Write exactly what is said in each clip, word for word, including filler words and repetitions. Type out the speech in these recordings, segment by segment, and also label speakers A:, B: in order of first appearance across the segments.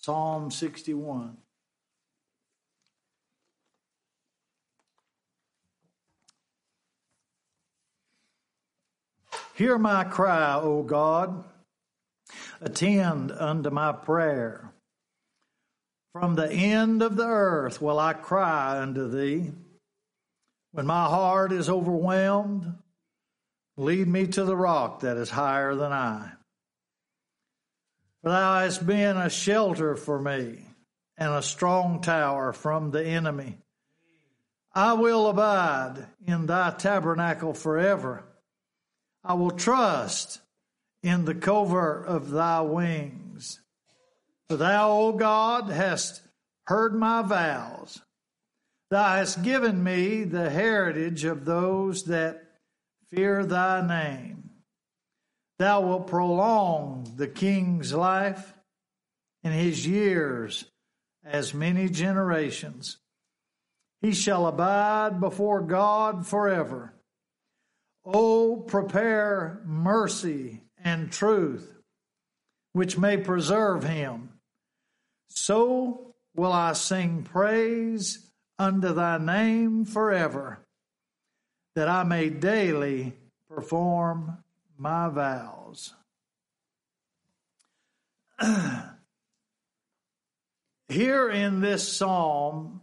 A: Psalm sixty-one. Hear my cry, O God. Attend unto my prayer. From the end of the earth will I cry unto thee. When my heart is overwhelmed, lead me to the rock that is higher than I. For thou hast been a shelter for me and a strong tower from the enemy. I will abide in thy tabernacle forever. I will trust in the covert of thy wings. For thou, O God, hast heard my vows. Thou hast given me the heritage of those that fear thy name. Thou wilt prolong the king's life and his years as many generations. He shall abide before God forever. O prepare mercy and truth, which may preserve him. So will I sing praise unto thy name forever, that I may daily perform my vows. Here in this psalm,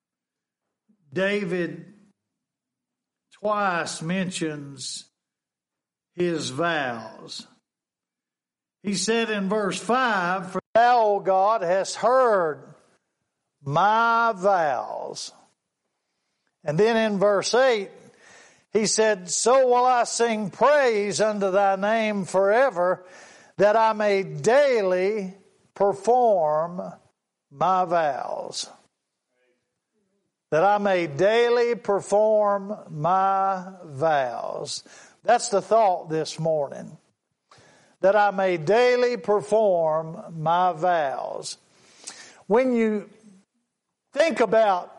A: David twice mentions his vows. He said in verse five, "For thou, O God, hast heard my vows." And then in verse eight, he said, "So will I sing praise unto thy name forever, that I may daily perform my vows." That I may daily perform my vows. That's the thought this morning. That I may daily perform my vows. When you think about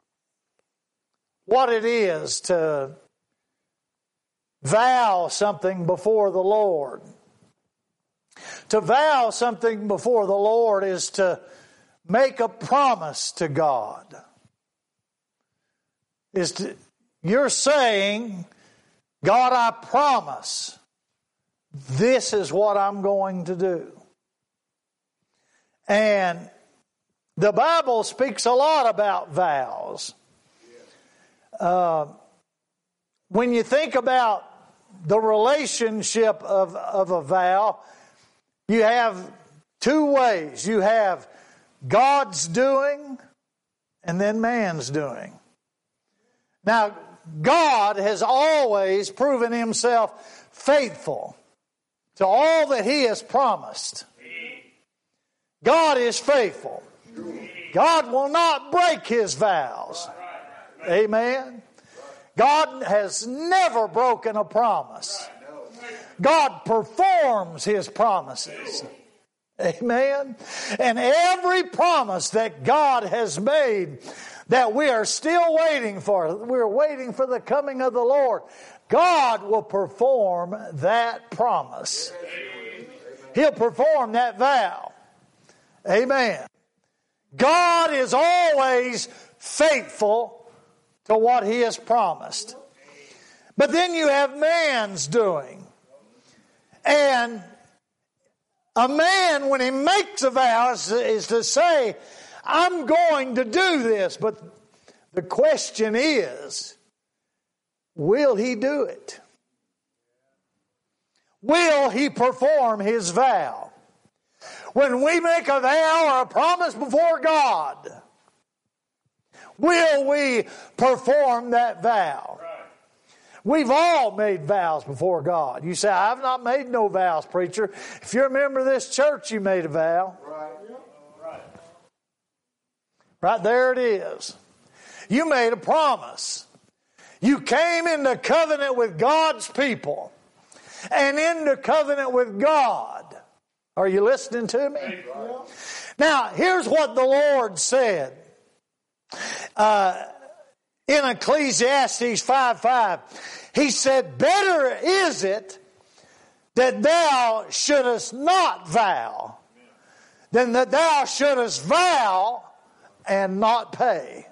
A: what it is to vow something before the Lord. To vow something before the Lord is to make a promise to God. Is to, you're saying, God, I promise this is what I'm going to do. And the Bible speaks a lot about vows. Uh, when you think about the relationship of, of a vow, you have two ways. You have God's doing and then man's doing. Now, God has always proven himself faithful to all that he has promised. God is faithful. God will not break his vows. Amen. God has never broken a promise. God performs his promises. Amen. And every promise that God has made that we are still waiting for, we're waiting for the coming of the Lord, God will perform that promise. He'll perform that vow. Amen. God is always faithful to what he has promised. But then you have man's doing. And a man, when he makes a vow, is, is to say, I'm going to do this. But the question is, will he do it? Will he perform his vow? When we make a vow or a promise before God, will we perform that vow? We've all made vows before God. You say, I've not made no vows, preacher. If you're a member of this church, you made a vow. Right. Right. Right there it is. You made a promise. You came into covenant with God's people and into covenant with God. Are you listening to me? Right. Now, here's what the Lord said. Uh, in Ecclesiastes five five, he said, better is it that thou shouldest not vow than that thou shouldest vow and not pay.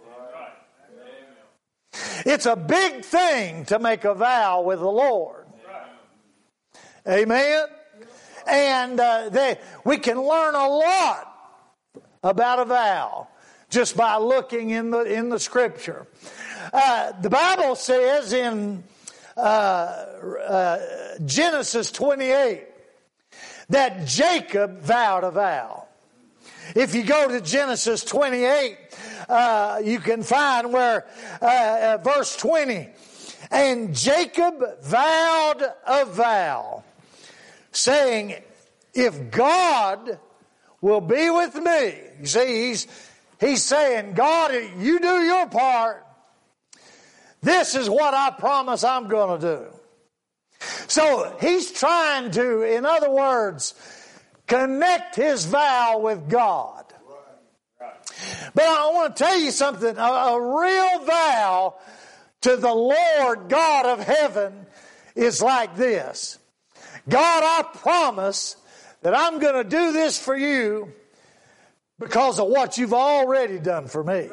A: It's a big thing to make a vow with the Lord. Amen? And uh, they, we can learn a lot about a vow just by looking in the in the Scripture. Uh, the Bible says in uh, uh, Genesis twenty-eight that Jacob vowed a vow. If you go to Genesis twenty-eight, uh, you can find where uh, uh, verse twenty, and Jacob vowed a vow, saying, if God will be with me. You see, he's, he's saying, God, you do your part. This is what I promise I'm going to do. So he's trying to, in other words, connect his vow with God. But I want to tell you something. A, a real vow to the Lord God of heaven is like this. God, I promise that I'm going to do this for you because of what you've already done for me.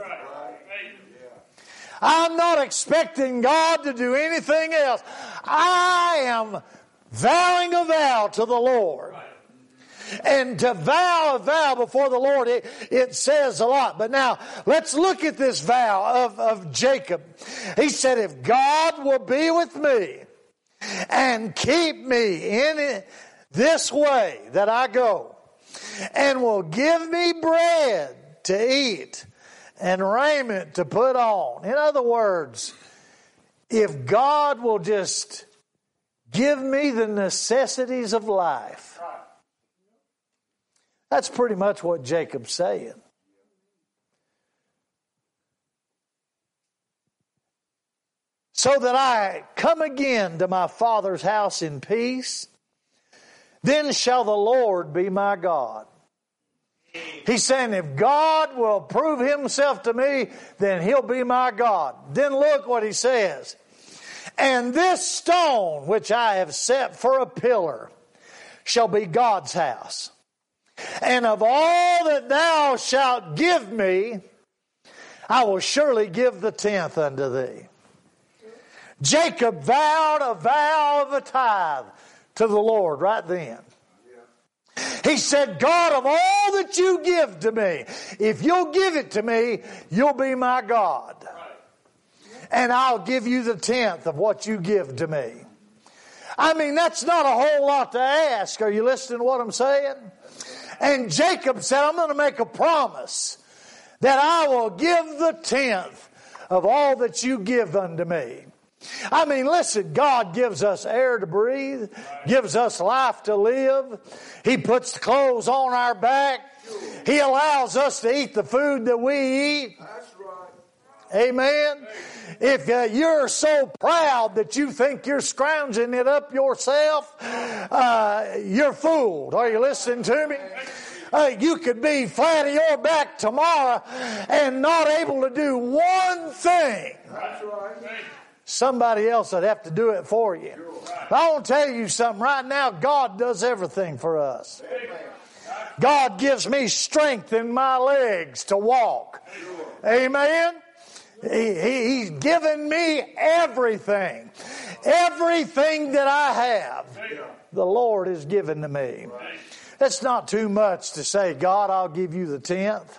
A: I'm not expecting God to do anything else. I am vowing a vow to the Lord. And to vow a vow before the Lord, it, it says a lot. But now, let's look at this vow of, of Jacob. He said, if God will be with me and keep me in it, this way that I go, and will give me bread to eat and raiment to put on. In other words, if God will just give me the necessities of life. That's pretty much what Jacob's saying. So that I come again to my father's house in peace, then shall the Lord be my God. He's saying, if God will prove himself to me, then he'll be my God. Then look what he says. And this stone which I have set for a pillar shall be God's house. And of all that thou shalt give me, I will surely give the tenth unto thee. Jacob vowed a vow of a tithe to the Lord right then. He said, God, of all that you give to me, if you'll give it to me, you'll be my God. And I'll give you the tenth of what you give to me. I mean, that's not a whole lot to ask. Are you listening to what I'm saying? And Jacob said, I'm going to make a promise that I will give the tenth of all that you give unto me. I mean, listen, God gives us air to breathe, gives us life to live. He puts the clothes on our back. He allows us to eat the food that we eat. That's right. Amen. If uh, you're so proud that you think you're scrounging it up yourself, uh, you're fooled. Are you listening to me? Uh, you could be flat of your back tomorrow and not able to do one thing. That's right. Somebody else would have to do it for you. But I want to tell you something right now. God does everything for us. God gives me strength in my legs to walk. Amen. He, he, he's given me everything. Everything that I have, the Lord has given to me. It's not too much to say, God, I'll give you the tenth.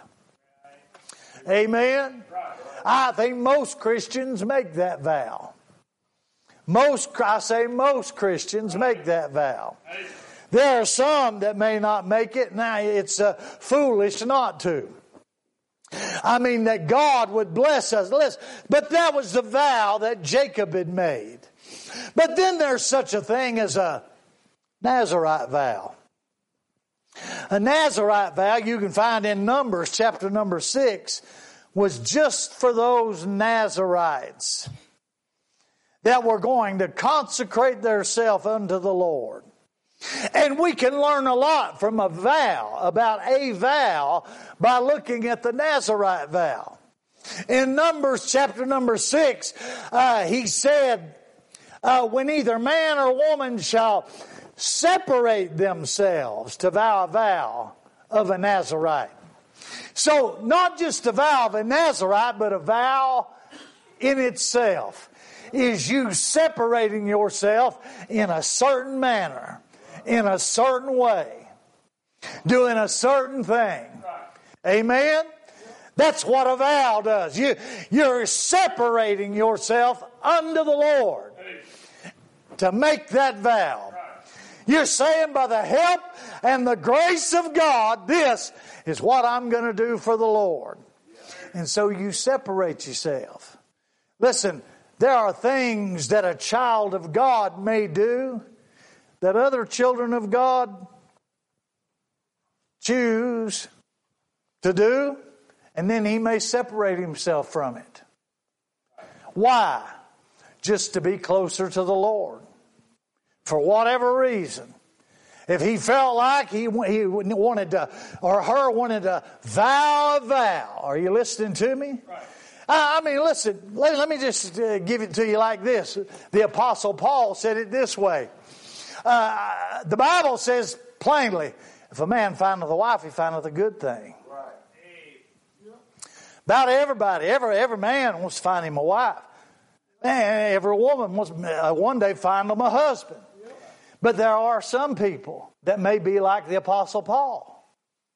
A: Amen. I think most Christians make that vow. Most, I say most Christians make that vow. There are some that may not make it. Now, it's uh, foolish not to. I mean, that God would bless us. Listen, but that was the vow that Jacob had made. But then there's such a thing as a Nazirite vow. A Nazirite vow you can find in Numbers, chapter number six, was just for those Nazirites that were going to consecrate themselves unto the Lord. And we can learn a lot from a vow, about a vow, by looking at the Nazirite vow. In Numbers chapter number six, uh, he said, uh, when either man or woman shall separate themselves to vow a vow of a Nazarite. So not just a vow of a Nazarite, but a vow in itself is you separating yourself in a certain manner, in a certain way, doing a certain thing. Amen? That's what a vow does. You, you're separating yourself unto the Lord to make that vow. You're saying by the help and the grace of God, this is what I'm going to do for the Lord. And so you separate yourself. Listen, there are things that a child of God may do that other children of God choose to do, and then he may separate himself from it. Why? Just to be closer to the Lord. For whatever reason. If he felt like he, he wanted to, or her wanted to vow a vow. Are you listening to me? Right. I mean, listen, let, let me just uh, give it to you like this. The Apostle Paul said it this way. Uh, the Bible says plainly, if a man findeth a wife, he findeth a good thing. Right. About everybody, every, every man wants to find him a wife. And every woman wants uh, one day find them a husband. But there are some people that may be like the Apostle Paul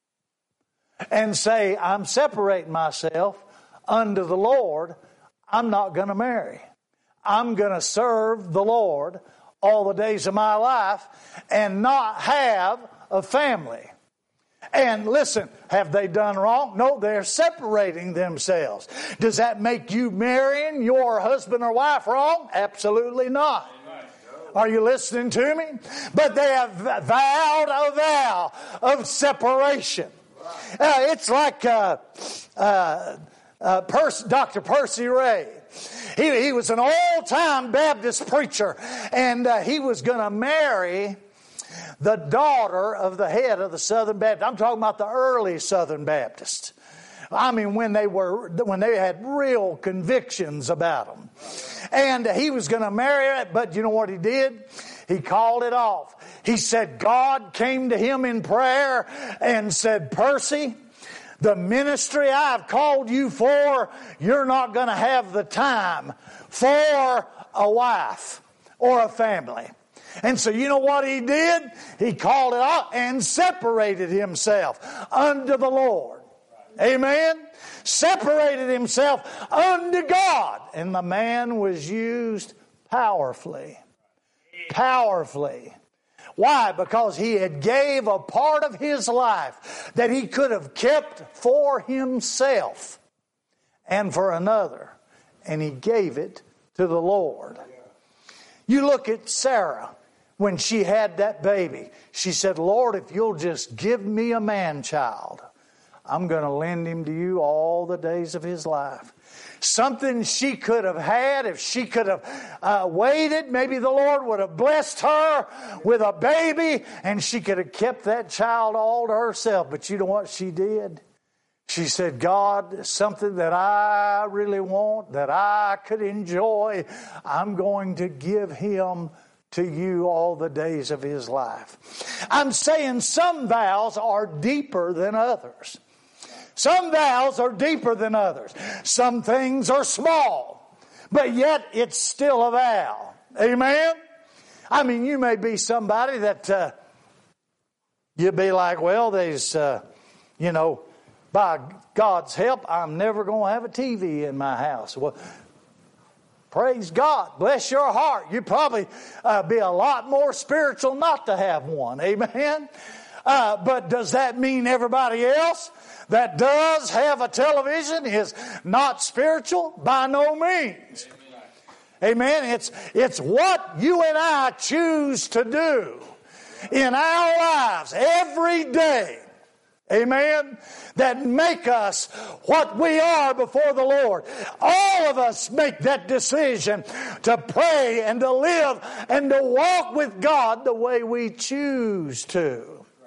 A: and say, I'm separating myself unto the Lord. I'm not going to marry. I'm going to serve the Lord all the days of my life and not have a family. And listen, have they done wrong? No, they're separating themselves. Does that make you marrying your husband or wife wrong? Absolutely not. Are you listening to me? But they have vowed a vow of separation. Uh, it's like uh, uh, uh, Percy, Doctor Percy Ray. He, he was an old-time Baptist preacher, and uh, he was going to marry the daughter of the head of the Southern Baptist. I'm talking about the early Southern Baptists. I mean, when they were, when they had real convictions about them. And he was going to marry it, but you know what he did? He called it off. He said, God came to him in prayer and said, Percy, the ministry I've called you for, you're not going to have the time for a wife or a family. And so you know what he did? He called it off and separated himself unto the Lord. Amen? Separated himself unto God. And the man was used powerfully. Powerfully. Why? Because he had gave a part of his life that he could have kept for himself and for another. And he gave it to the Lord. You look at Sarah. When she had that baby, she said, Lord, if you'll just give me a man-child, I'm going to lend him to you all the days of his life. Something she could have had if she could have uh, waited. Maybe the Lord would have blessed her with a baby and she could have kept that child all to herself. But you know what she did? She said, God, something that I really want, that I could enjoy, I'm going to give him to you all the days of his life. I'm saying some vows are deeper than others. Some vows are deeper than others. Some things are small, but yet it's still a vow. Amen? I mean, you may be somebody that uh, you'd be like, well, there's, uh, you know, by God's help, I'm never going to have a T V in my house. Well, praise God. Bless your heart. You'd probably uh, be a lot more spiritual not to have one. Amen? Uh, but does that mean everybody else that does have a television is not spiritual? By no means. Amen. It's, it's what you and I choose to do in our lives every day. Amen. That make us what we are before the Lord. All of us make that decision to pray and to live and to walk with God the way we choose to.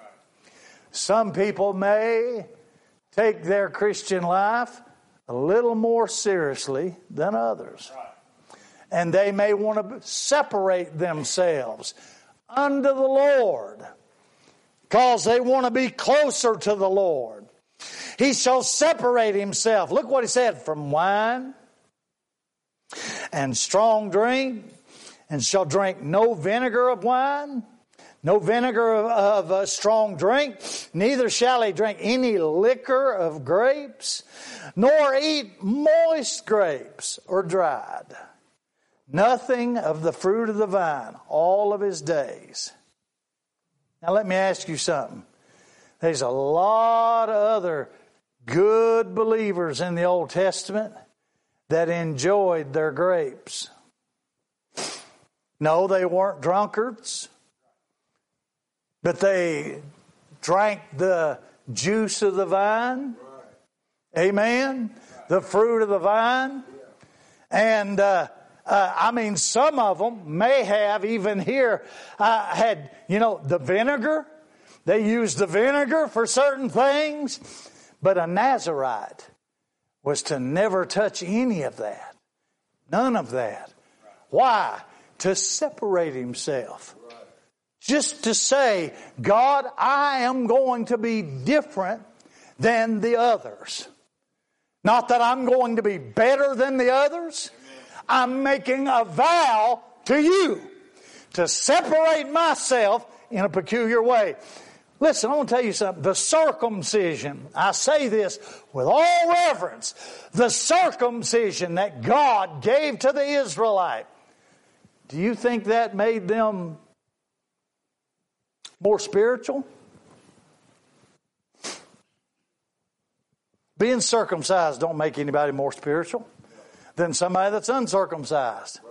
A: Some people may take their Christian life a little more seriously than others. And they may want to separate themselves unto the Lord because they want to be closer to the Lord. He shall separate himself. Look what he said, from wine and strong drink, and shall drink no vinegar of wine, no vinegar of, of uh, strong drink, neither shall he drink any liquor of grapes, nor eat moist grapes or dried. Nothing of the fruit of the vine all of his days. Now let me ask you something. There's a lot of other good believers in the Old Testament that enjoyed their grapes. No, they weren't drunkards, but they drank the juice of the vine. Amen? The fruit of the vine. And uh, uh, I mean, some of them may have, even here, uh, had, you know, the vinegar. They used the vinegar for certain things. But a Nazirite was to never touch any of that. None of that. Why? To separate himself. Just to say, God, I am going to be different than the others. Not that I'm going to be better than the others. I'm making a vow to you to separate myself in a peculiar way. Listen, I want to tell you something. The circumcision, I say this with all reverence, the circumcision that God gave to the Israelite, do you think that made them more spiritual? Being circumcised don't make anybody more spiritual than somebody that's uncircumcised.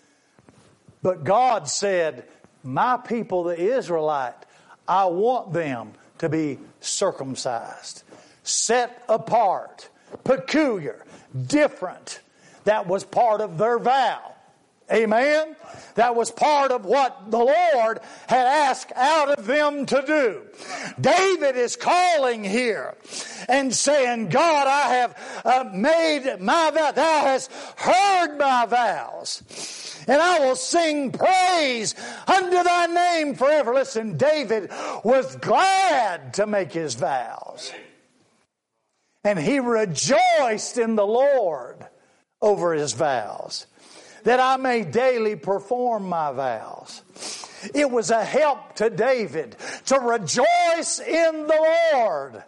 A: But God said, my people, the Israelite, I want them to be circumcised, set apart, peculiar, different. That was part of their vow. Amen? That was part of what the Lord had asked out of them to do. David is calling here and saying, God, I have uh, made my vow. Thou hast heard my vows. And I will sing praise unto thy name forever. Listen, David was glad to make his vows. And he rejoiced in the Lord over his vows, that I may daily perform my vows. It was a help to David to rejoice in the Lord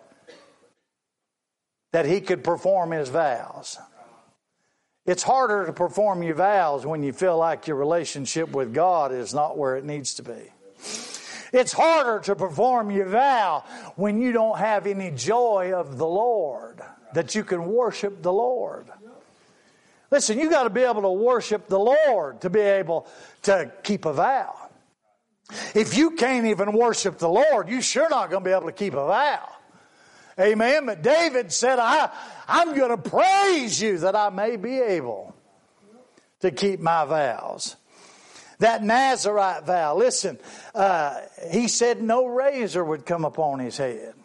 A: that he could perform his vows. It's harder to perform your vows when you feel like your relationship with God is not where it needs to be. It's harder to perform your vow when you don't have any joy of the Lord, that you can worship the Lord. Listen, you got to be able to worship the Lord to be able to keep a vow. If you can't even worship the Lord, you're sure not going to be able to keep a vow. Amen. But David said, I, I'm going to praise you that I may be able to keep my vows. That Nazirite vow, listen, uh, he said no razor would come upon his head.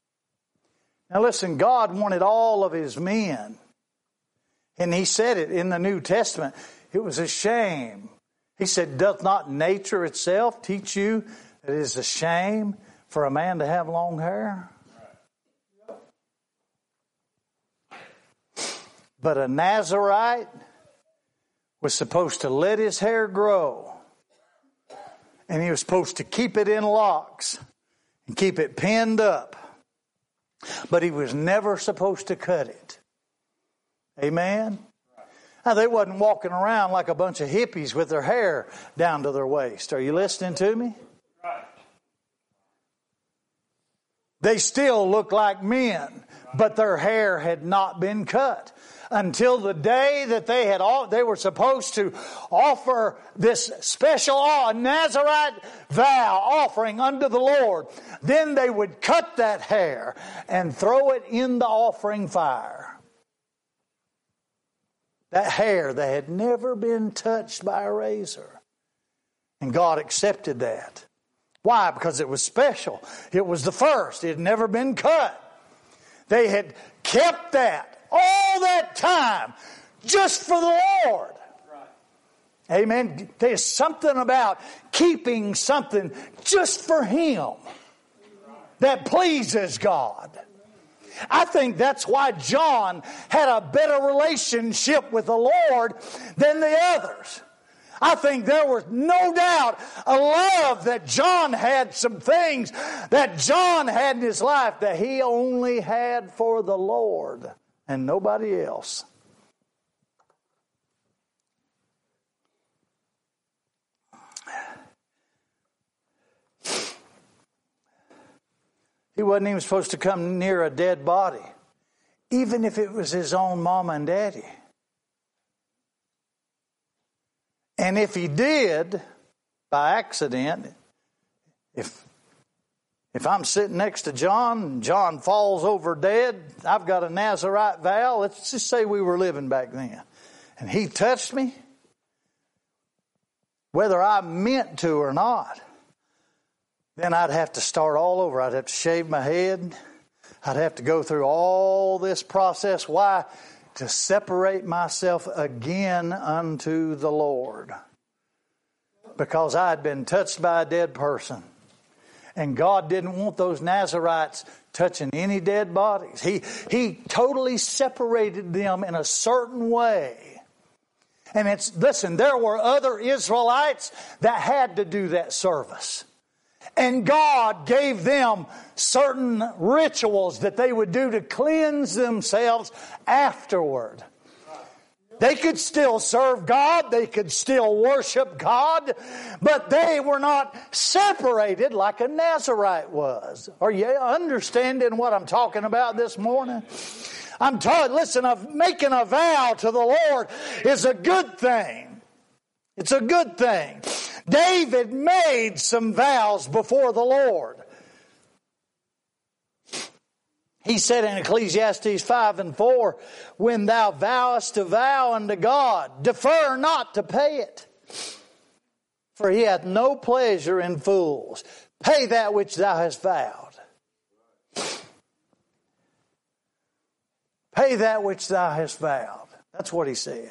A: Now listen, God wanted all of his men. And he said it in the New Testament. It was a shame. He said, doth not nature itself teach you that it is a shame for a man to have long hair? But a Nazirite was supposed to let his hair grow. And he was supposed to keep it in locks and keep it pinned up. But he was never supposed to cut it. Amen? Now, they wasn't walking around like a bunch of hippies with their hair down to their waist. Are you listening to me? They still looked like men, but their hair had not been cut. Until the day that they had all, they were supposed to offer this special Nazirite vow offering unto the Lord. Then they would cut that hair and throw it in the offering fire. That hair that had never been touched by a razor. And God accepted that. Why? Because it was special. It was the first. It had never been cut. They had kept that all that time just for the Lord. Right. Amen. There's something about keeping something just for Him. that pleases God. I think that's why John had a better relationship with the Lord than the others. I think there was no doubt a love that John had, some things that John had in his life that he only had for the Lord and nobody else. He wasn't even supposed to come near a dead body, even if it was his own mama and daddy. And if he did, by accident, if if I'm sitting next to John and John falls over dead, I've got a Nazarite vow. Let's just say we were living back then. And he touched me, whether I meant to or not, then I'd have to start all over. I'd have to shave my head. I'd have to go through all this process. Why? To separate myself again unto the Lord. Because I had been touched by a dead person. And God didn't want those Nazarites touching any dead bodies. He, he totally separated them in a certain way. And it's, listen, there were other Israelites that had to do that service. And God gave them certain rituals that they would do to cleanse themselves afterward. They could still serve God. They could still worship God. But they were not separated like a Nazarite was. Are you understanding what I'm talking about this morning? I'm talking, listen, of making a vow to the Lord is a good thing. It's a good thing. David made some vows before the Lord. He said in Ecclesiastes five and four, when thou vowest a vow unto God, defer not to pay it. For he hath no pleasure in fools. Pay that which thou hast vowed. Pay that which thou hast vowed. That's what he said.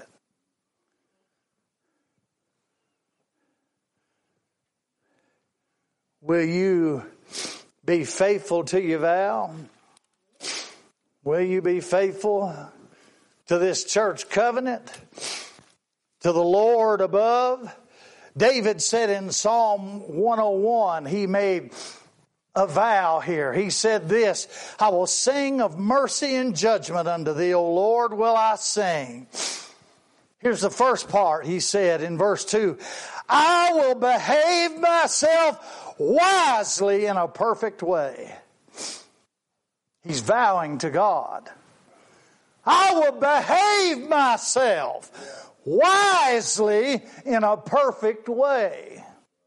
A: Will you be faithful to your vow? Will you be faithful to this church covenant? To the Lord above? David said in Psalm one oh one, he made a vow here. He said this, I will sing of mercy and judgment unto thee, O Lord, will I sing. Here's the first part. He said in verse two, I will behave myself wisely in a perfect way. He's vowing to God. I will behave myself wisely in a perfect way.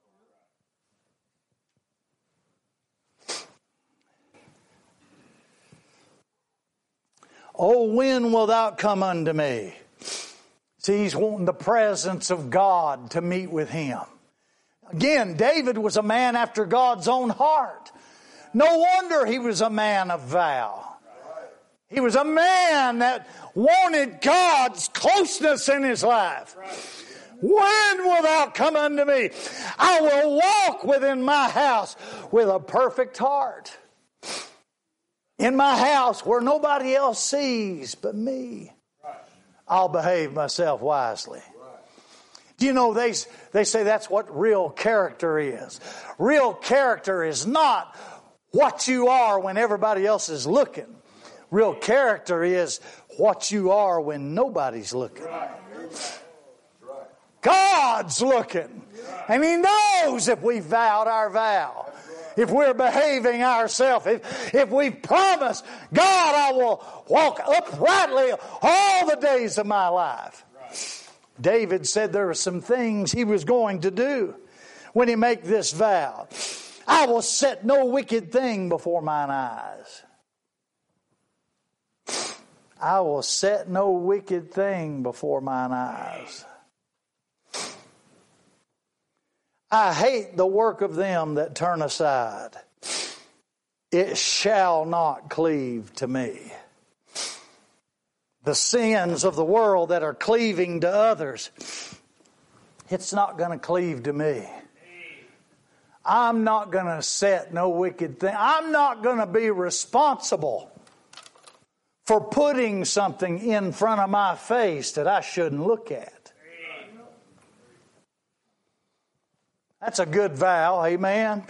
A: Oh, when wilt thou come unto me? See, he's wanting the presence of God to meet with him. Again, David was a man after God's own heart. No wonder he was a man of vow. He was a man that wanted God's closeness in his life. When wilt thou come unto me? I will walk within my house with a perfect heart. In my house where nobody else sees but me. I'll behave myself wisely. Do you know they, they say that's what real character is. Real character is not what you are when everybody else is looking. Real character is what you are when nobody's looking. God's looking. And He knows if we vowed our vow. If we're behaving ourselves. If, if we promise, God, I will walk uprightly all the days of my life. David said there were some things he was going to do when he made this vow. I will set no wicked thing before mine eyes. I will set no wicked thing before mine eyes. I hate the work of them that turn aside. It shall not cleave to me. The sins of the world that are cleaving to others, it's not going to cleave to me. I'm not going to set no wicked thing. I'm not going to be responsible for putting something in front of my face that I shouldn't look at. That's a good vow, amen?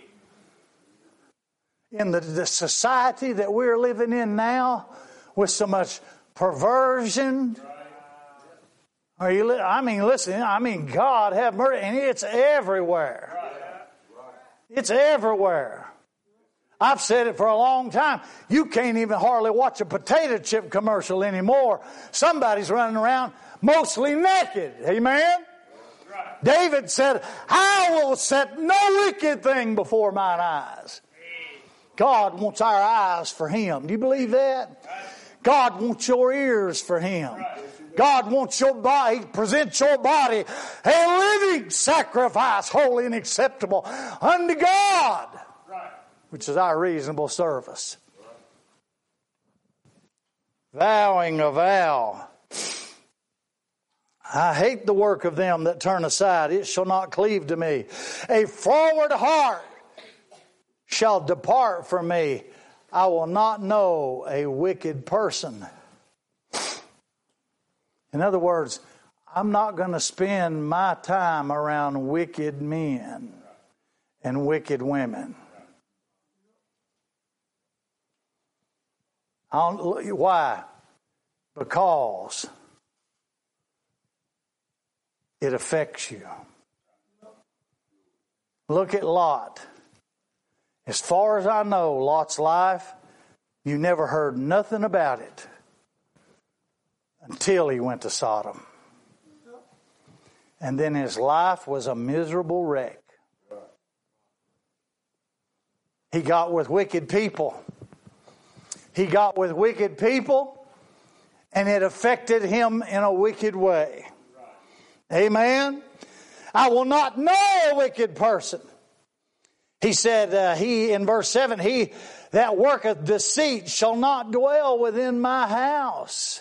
A: In the, the society that we're living in now, with so much perversion. Are you? I mean, listen. I mean, God have mercy, and it's everywhere. It's everywhere. I've said it for a long time. You can't even hardly watch a potato chip commercial anymore. Somebody's running around mostly naked. Amen. David said, "I will set no wicked thing before mine eyes." God wants our eyes for Him. Do you believe that? God wants your ears for Him. God wants your body, present your body a living sacrifice, holy and acceptable unto God, which is our reasonable service. Vowing a vow. I hate the work of them that turn aside. It shall not cleave to me. A forward heart shall depart from me. I will not know a wicked person. In other words, I'm not going to spend my time around wicked men and wicked women. I don't, why? Because it affects you. Look at Lot. As far as I know, Lot's life, you never heard nothing about it until he went to Sodom. And then his life was a miserable wreck. He got with wicked people. He got with wicked people, and it affected him in a wicked way. Amen? I will not know a wicked person. He said, uh, he in verse seven, he that worketh deceit shall not dwell within my house.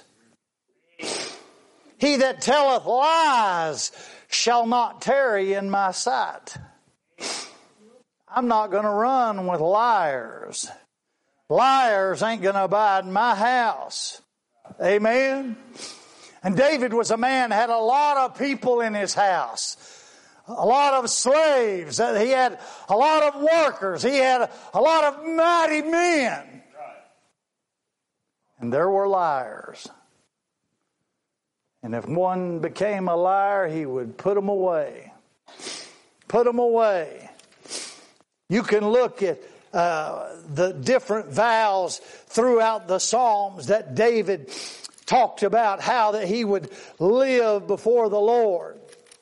A: He that telleth lies shall not tarry in my sight. I'm not going to run with liars. Liars ain't going to abide in my house. Amen? And David was a man that had a lot of people in his house. A lot of slaves. He had a lot of workers. He had a lot of mighty men. And there were liars. And if one became a liar, he would put them away. Put them away. You can look at uh, the different vows throughout the Psalms that David talked about, how that he would live before the Lord.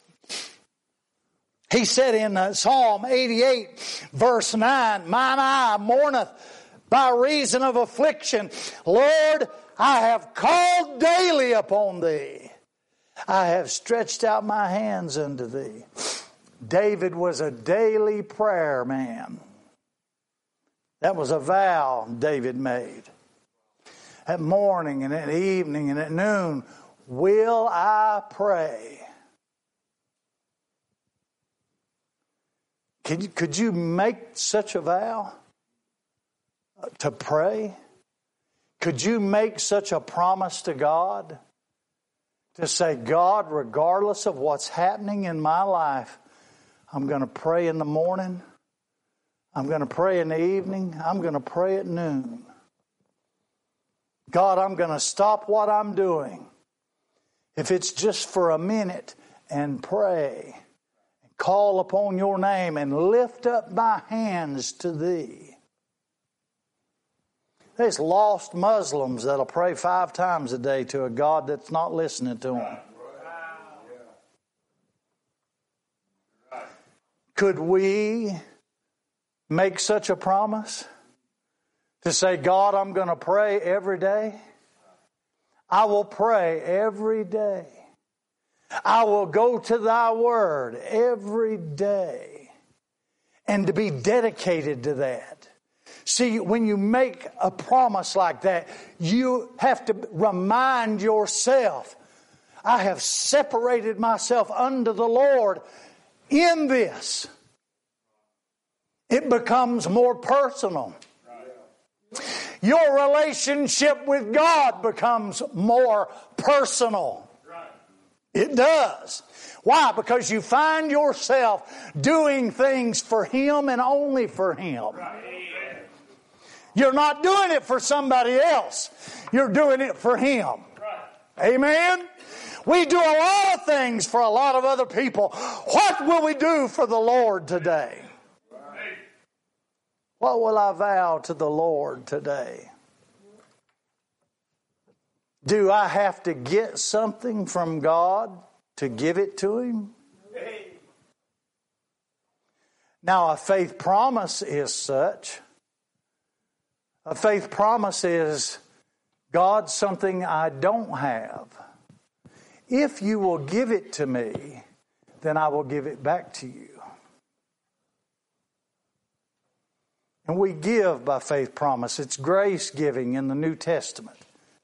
A: He said in uh, Psalm eighty-eight, verse nine, mine eye mourneth by reason of affliction. Lord, I have called daily upon thee. I have stretched out my hands unto thee. David was a daily prayer man. That was a vow David made. At morning and at evening and at noon, will I pray? Could you, could you make such a vow to pray? Could you make such a promise to God to say, God, regardless of what's happening in my life, I'm going to pray in the morning, I'm going to pray in the evening, I'm going to pray at noon. God, I'm going to stop what I'm doing, if it's just for a minute, and pray. Call upon your name and lift up my hands to thee. There's lost Muslims that'll pray five times a day to a God that's not listening to them. Could we make such a promise to say, God, I'm going to pray every day? I will pray every day. I will go to thy word every day. And to be dedicated to that. See, when you make a promise like that, you have to remind yourself, I have separated myself unto the Lord in this. It becomes more personal. Your relationship with God becomes more personal. It does. Why? Because you find yourself doing things for Him and only for Him. You're not doing it for somebody else. You're doing it for Him. Amen? We do a lot of things for a lot of other people. What will we do for the Lord today? What will I vow to the Lord today? Do I have to get something from God to give it to Him? Now, a faith promise is such. A faith promise is, God, something I don't have. If you will give it to me, then I will give it back to you. And we give by faith promise. It's grace giving in the New Testament.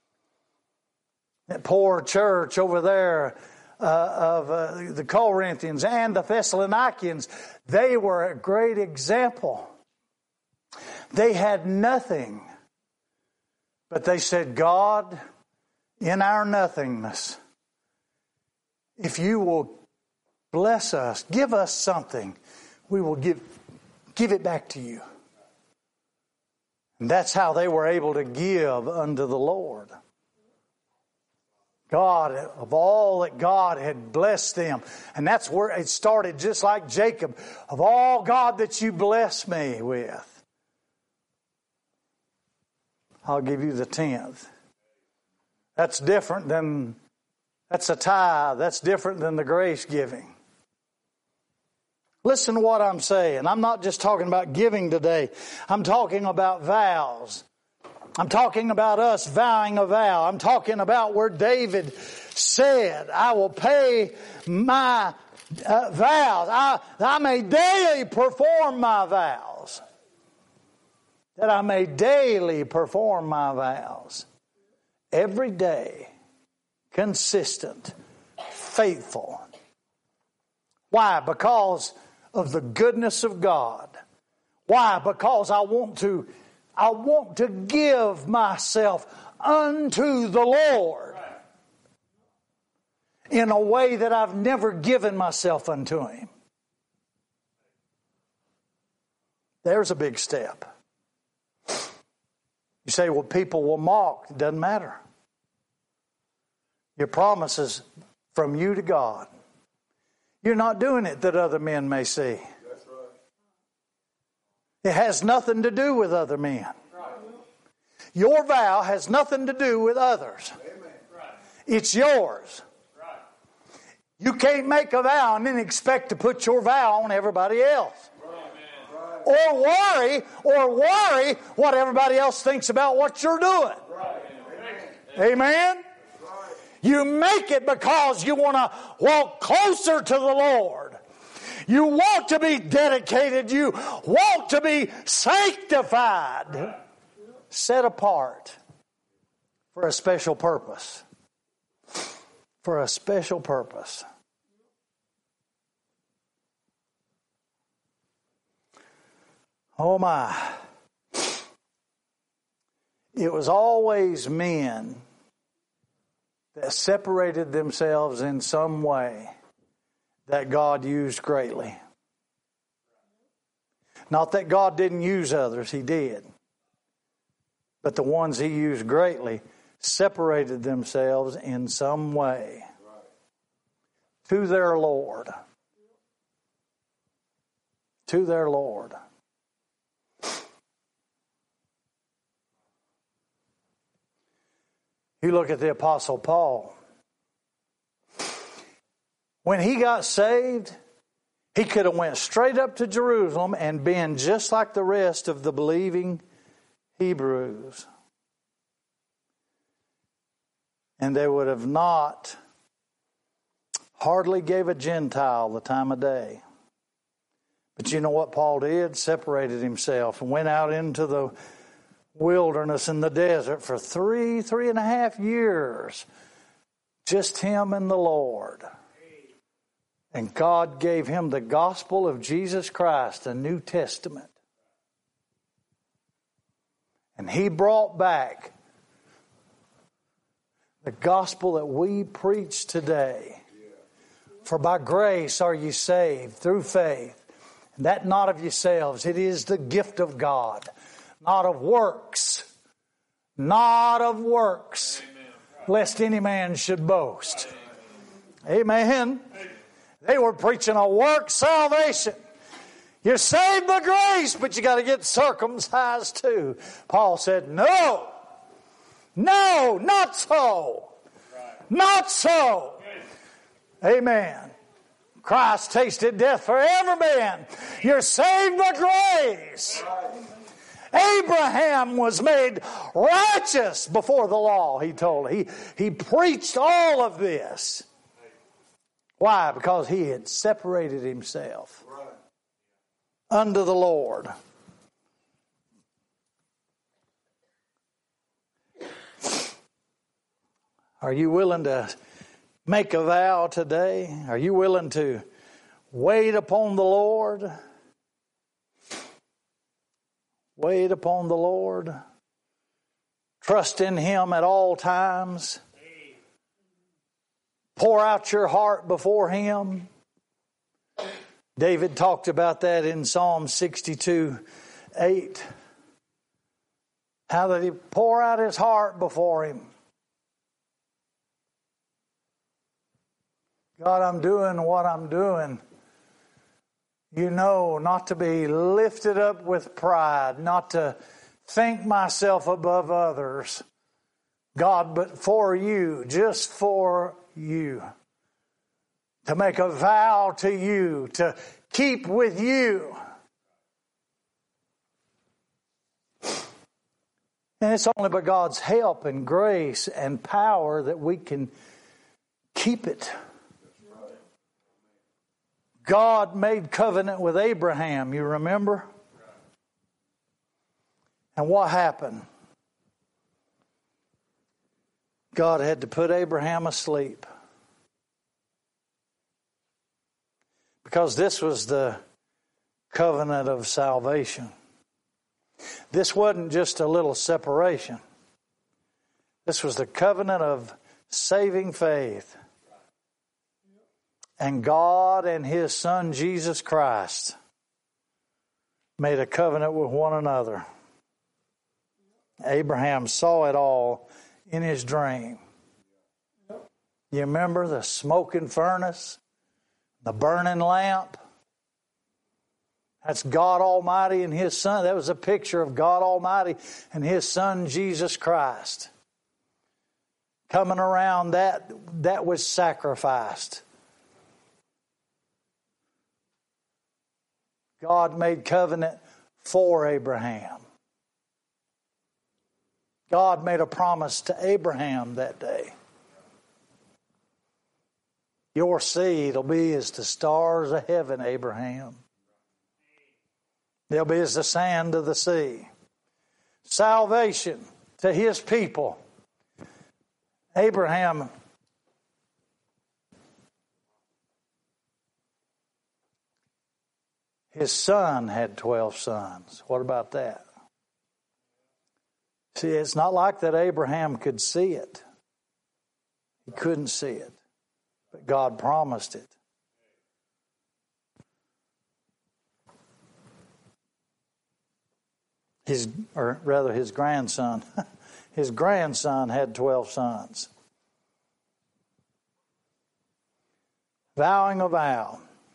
A: That poor church over there uh, of uh, the Corinthians and the Thessalonians, they were a great example. They had nothing, but they said, God, in our nothingness, if you will bless us, give us something, we will give, give it back to you. And that's how they were able to give unto the Lord. God, of all that God had blessed them. And that's where it started, just like Jacob. Of all, God, that you bless me with, I'll give you the tenth. That's different than, that's a tithe. That's different than the grace giving. Listen to what I'm saying. I'm not just talking about giving today. I'm talking about vows. I'm talking about us vowing a vow. I'm talking about where David said, I will pay my uh, vows. I, I may daily perform my vows. That I may daily perform my vows. Every day, consistent, faithful. Why? Because of the goodness of God. Why? Because I want to I want to give myself unto the Lord in a way that I've never given myself unto Him. There's a big step. You say, well, people will mock. It doesn't matter. Your promise is from you to God. You're not doing it that other men may see. That's right. It has nothing to do with other men. Right. Your vow has nothing to do with others. Amen. It's yours. Right. You can't make a vow and then expect to put your vow on everybody else. Right. Or worry, or worry what everybody else thinks about what you're doing. Right. Amen. Amen? You make it because you want to walk closer to the Lord. You want to be dedicated. You want to be sanctified. Set apart for a special purpose. For a special purpose. Oh my. It was always men that separated themselves in some way that God used greatly. Not that God didn't use others, He did. But the ones He used greatly separated themselves in some way to their Lord. To their Lord. You look at the Apostle Paul. When he got saved, he could have went straight up to Jerusalem and been just like the rest of the believing Hebrews. And they would have not hardly gave a Gentile the time of day. But you know what Paul did? Separated himself and went out into the wilderness in the desert for three, three and a half years. Just him and the Lord. And God gave him the gospel of Jesus Christ, a New Testament. And He brought back the gospel that we preach today. For by grace are ye saved through faith, and that not of yourselves. It is the gift of God, not of works, not of works, lest any man should boast. Amen. They were preaching a work salvation. You're saved by grace, but you got to get circumcised too. Paul said, no, no, not so. Not so. Amen. Christ tasted death for every man. You're saved by grace. Abraham was made righteous before the law, he told. He, he preached all of this. Why? Because he had separated himself unto the Lord. Are you willing to make a vow today? Are you willing to wait upon the Lord? Wait upon the Lord. Trust in Him at all times. Pour out your heart before Him. David talked about that in Psalm sixty-two eight. How that he pour out his heart before Him. God, I'm doing what I'm doing. You know, not to be lifted up with pride, not to think myself above others. God, but for you, just for you. To make a vow to you, to keep with you. And it's only by God's help and grace and power that we can keep it. God made covenant with Abraham, you remember? And what happened? God had to put Abraham asleep. Because this was the covenant of salvation. This wasn't just a little separation. This was the covenant of saving faith. And God and His Son Jesus Christ made a covenant with one another. Abraham saw it all in his dream. You remember the smoking furnace? The burning lamp? That's God Almighty and His Son. That was a picture of God Almighty and His Son Jesus Christ. Coming around that, that was sacrificed. God made covenant for Abraham. God made a promise to Abraham that day. Your seed will be as the stars of heaven, Abraham. They'll be as the sand of the sea. Salvation to His people. Abraham his son had twelve sons. What about that? See, it's not like that Abraham could see it. He couldn't see it. But God promised it. His, or rather his grandson. His grandson had twelve sons. Vowing a vow.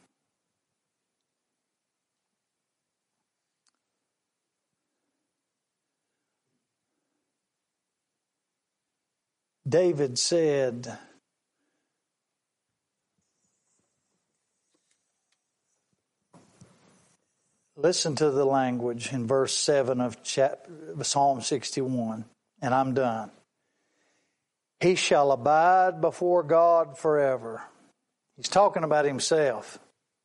A: David said, listen to the language in verse seven of chapter, Psalm sixty-one, and I'm done. He shall abide before God forever. He's talking about himself.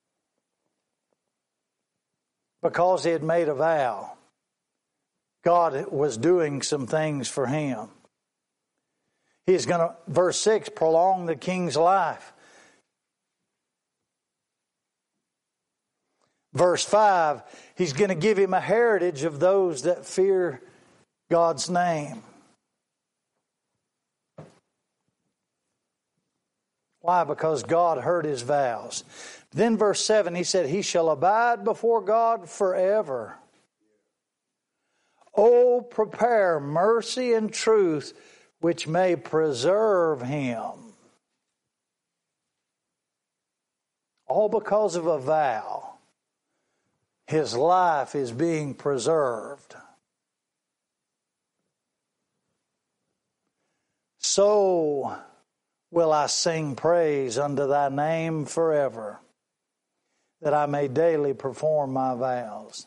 A: Because he had made a vow, God was doing some things for him. He's going to, verse six, prolong the king's life. Verse five, he's going to give him a heritage of those that fear God's name. Why? Because God heard his vows. Then verse seven, he said, he shall abide before God forever. Oh, prepare mercy and truth, which may preserve him. All because of a vow. His life is being preserved. So will I sing praise unto thy name forever, that I may daily perform my vows.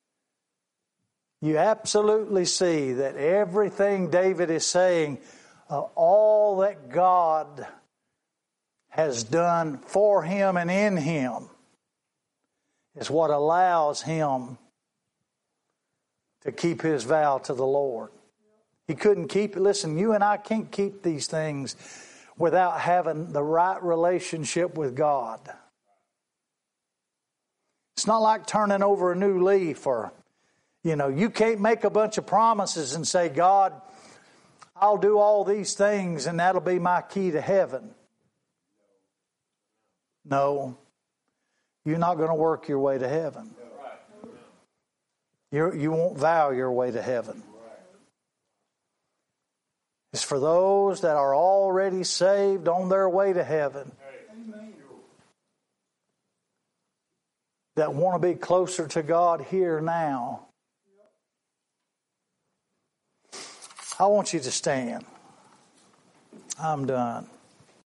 A: You absolutely see that everything David is saying, uh, all that God has done for him and in him, is what allows him to keep his vow to the Lord. He couldn't keep it. Listen, you and I can't keep these things without having the right relationship with God. It's not like turning over a new leaf, or, you know, you can't make a bunch of promises and say, God, I'll do all these things and that'll be my key to heaven. No, you're not going to work your way to heaven. You're, you won't vow your way to heaven. It's for those that are already saved on their way to heaven, that want to be closer to God here now. I want you to stand. I'm done.